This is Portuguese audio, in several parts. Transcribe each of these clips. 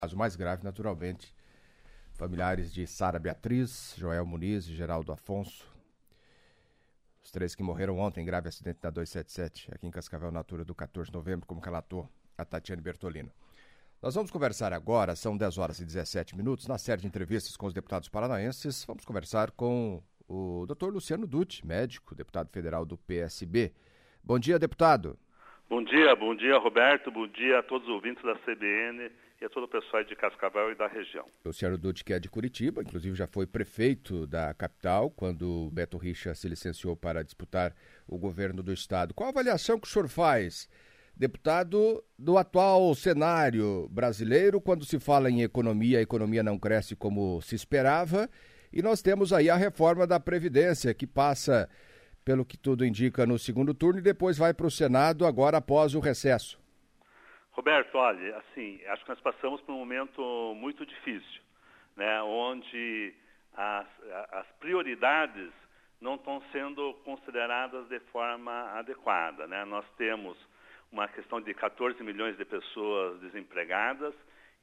caso mais grave, naturalmente, familiares de Sara Beatriz, Joel Muniz e Geraldo Afonso, os 3 que morreram ontem em grave acidente da 277, aqui em Cascavel, na altura do 14 de novembro, como relatou a Tatiane Bertolino. Nós vamos conversar agora, são 10 horas e 17 minutos, na série de entrevistas com os deputados paranaenses, vamos conversar com o Dr. Luciano Dutti, médico, deputado federal do PSB. Bom dia, deputado. Bom dia, Roberto, bom dia a todos os ouvintes da CBN e a todo o pessoal de Cascavel e da região. Luciano Dutti, que é de Curitiba, inclusive já foi prefeito da capital, quando Beto Richa se licenciou para disputar o governo do estado. Qual a avaliação que o senhor faz, deputado, do atual cenário brasileiro, quando se fala em economia, a economia não cresce como se esperava, e nós temos aí a reforma da Previdência, que passa, pelo que tudo indica, no segundo turno e depois vai para o Senado agora após o recesso? Roberto, olha, assim, acho que nós passamos por um momento muito difícil, né, onde as prioridades não estão sendo consideradas de forma adequada, né? Nós temos uma questão de 14 milhões de pessoas desempregadas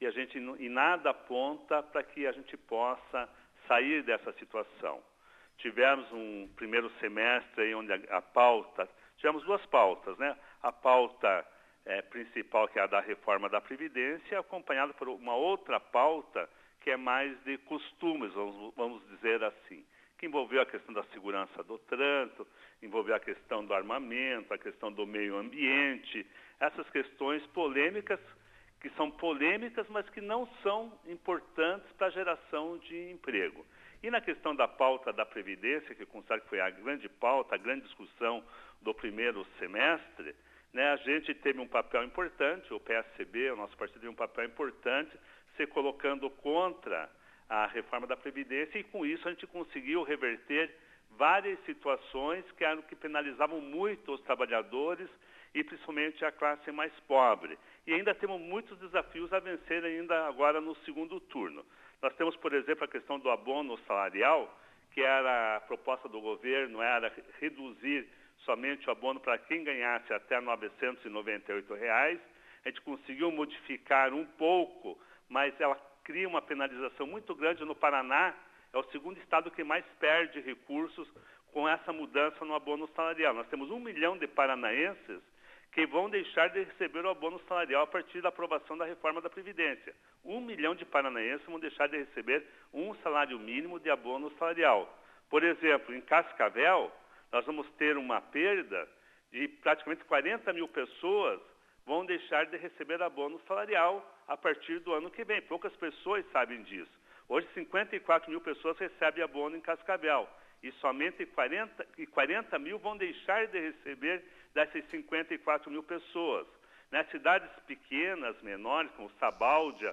e nada aponta para que a gente possa sair dessa situação. Tivemos um primeiro semestre aí onde tivemos 2 pautas, né? A pauta principal, que é a da reforma da Previdência, acompanhada por uma outra pauta que é mais de costumes, vamos dizer assim, que envolveu a questão da segurança do trânsito, envolveu a questão do armamento, a questão do meio ambiente, essas questões polêmicas, que são polêmicas, mas que não são importantes para a geração de emprego. E na questão da pauta da Previdência, que eu considero que foi a grande pauta, a grande discussão do primeiro semestre, né, a gente teve um papel importante, o PSB, o nosso partido, teve um papel importante, se colocando contra a reforma da Previdência, e com isso a gente conseguiu reverter várias situações que penalizavam muito os trabalhadores e principalmente a classe mais pobre. E ainda temos muitos desafios a vencer ainda agora no segundo turno. Nós temos, por exemplo, a questão do abono salarial, que era a proposta do governo, era reduzir somente o abono para quem ganhasse até R$ 998. A gente conseguiu modificar um pouco, mas ela cria uma penalização muito grande. No Paraná, é o segundo estado que mais perde recursos com essa mudança no abono salarial. Nós temos 1 milhão de paranaenses que vão deixar de receber o abono salarial a partir da aprovação da reforma da Previdência. 1 milhão de paranaenses vão deixar de receber um salário mínimo de abono salarial. Por exemplo, em Cascavel, nós vamos ter uma perda de praticamente 40 mil pessoas vão deixar de receber abono salarial a partir do ano que vem. Poucas pessoas sabem disso. Hoje, 54 mil pessoas recebem abono em Cascavel e somente 40 mil vão deixar de receber dessas 54 mil pessoas. Nas cidades pequenas, menores, como Sabáudia,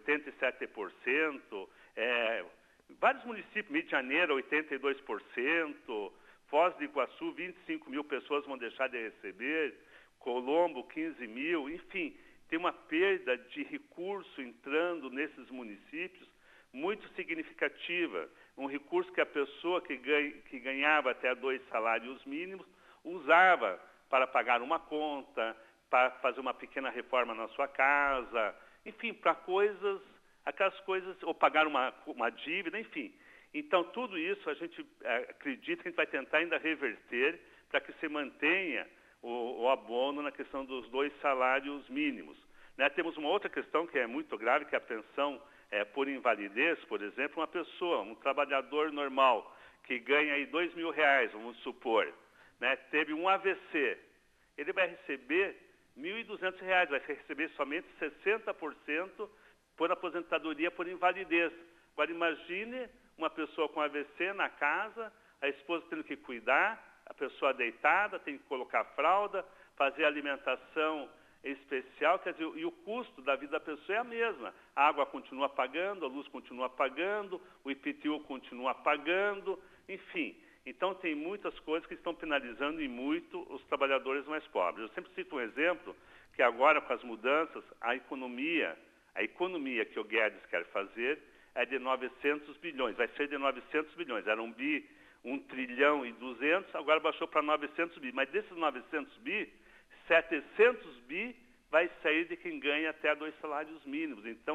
87%, vários municípios, Rio de Janeiro, 82%, Foz do Iguaçu, 25 mil pessoas vão deixar de receber, Colombo, 15 mil, enfim, tem uma perda de recurso entrando nesses municípios muito significativa. Um recurso que a pessoa que ganhava até 2 salários mínimos usava para pagar uma conta, para fazer uma pequena reforma na sua casa, enfim, para aquelas coisas, ou pagar uma dívida, enfim. Então, tudo isso a gente acredita que a gente vai tentar ainda reverter para que se mantenha o abono na questão dos 2 salários mínimos. Né? Temos uma outra questão que é muito grave, que é a pensão por invalidez, por exemplo, uma pessoa, um trabalhador normal, que ganha aí R$ 2.000, vamos supor, né? Teve um AVC, ele vai receber R$ 1.200, vai receber somente 60% por aposentadoria por invalidez. Agora imagine uma pessoa com AVC na casa, a esposa tendo que cuidar, a pessoa deitada, tem que colocar fralda, fazer alimentação especial, quer dizer, e o custo da vida da pessoa é a mesma. A água continua pagando, a luz continua pagando, o IPTU continua pagando, enfim. Então tem muitas coisas que estão penalizando e muito os trabalhadores mais pobres. Eu sempre cito um exemplo, que agora com as mudanças, a economia que o Guedes quer fazer é de 900 bilhões, vai ser de 900 bilhões, era 1 trilhão e 200, agora baixou para 900 bi, mas desses 900 bi, 700 bi vai sair de quem ganha até 2 salários mínimos. Então,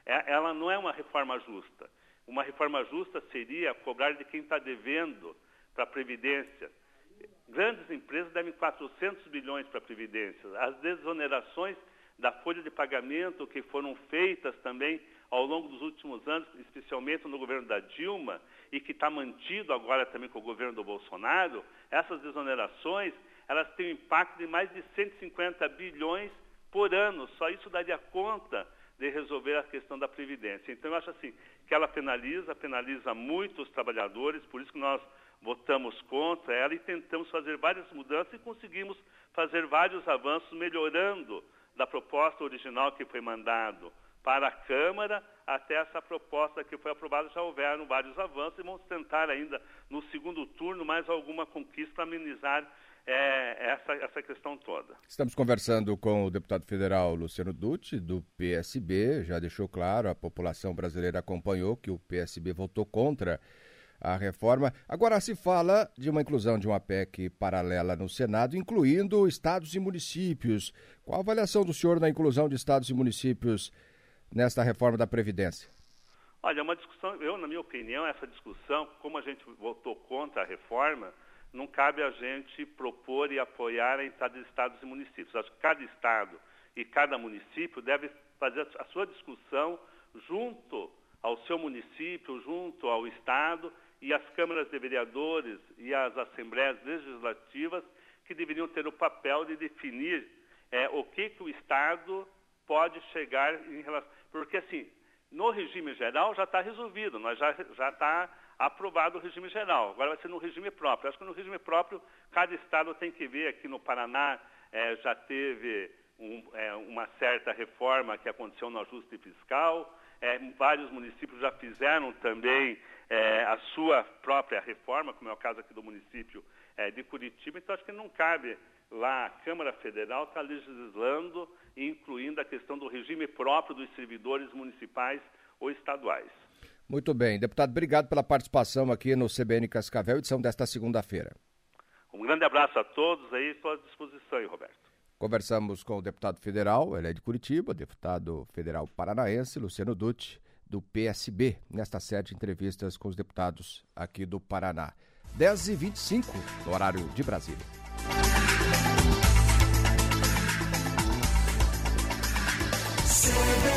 ela não é uma reforma justa. Uma reforma justa seria cobrar de quem está devendo para a Previdência. Grandes empresas devem 400 bilhões para a Previdência. As desonerações da folha de pagamento que foram feitas também ao longo dos últimos anos, especialmente no governo da Dilma, e que está mantido agora também com o governo do Bolsonaro, essas desonerações, elas têm um impacto de mais de 150 bilhões por ano. Só isso daria conta de resolver a questão da Previdência. Então, eu acho assim, que ela penaliza muito os trabalhadores, por isso que nós votamos contra ela e tentamos fazer várias mudanças e conseguimos fazer vários avanços, melhorando da proposta original que foi mandado para a Câmara até essa proposta que foi aprovada. Já houveram vários avanços e vamos tentar ainda no segundo turno mais alguma conquista para amenizar essa questão toda. Estamos conversando com o deputado federal Luciano Dutti, do PSB. Já deixou claro, a população brasileira acompanhou que o PSB votou contra a reforma. Agora se fala de uma inclusão de uma PEC paralela no Senado, incluindo estados e municípios. Qual a avaliação do senhor na inclusão de estados e municípios nesta reforma da Previdência? Olha, é uma discussão, na minha opinião, essa discussão, como a gente votou contra a reforma, não cabe a gente propor e apoiar a entrada de estados e municípios. Acho que cada estado e cada município deve fazer a sua discussão junto ao seu município, junto ao estado, e as câmaras de vereadores e as assembleias legislativas que deveriam ter o papel de definir o que o estado pode chegar em relação... Porque, assim, no regime geral já está resolvido, nós já está aprovado o regime geral. Agora vai ser no regime próprio. Acho que no regime próprio, cada estado tem que ver. Aqui no Paraná já teve uma certa reforma que aconteceu no ajuste fiscal. Vários municípios já fizeram também a sua própria reforma, como é o caso aqui do município de Curitiba. Então, acho que não cabe lá a Câmara Federal estar legislando e incluindo a questão do regime próprio dos servidores municipais ou estaduais. Muito bem. Deputado, obrigado pela participação aqui no CBN Cascavel, edição desta segunda-feira. Um grande abraço a todos aí, estou à disposição, Roberto. Conversamos com o deputado federal, ele é de Curitiba, deputado federal paranaense, Luciano Dutti, do PSB, nesta série de entrevistas com os deputados aqui do Paraná. 10h25, no horário de Brasília. CBN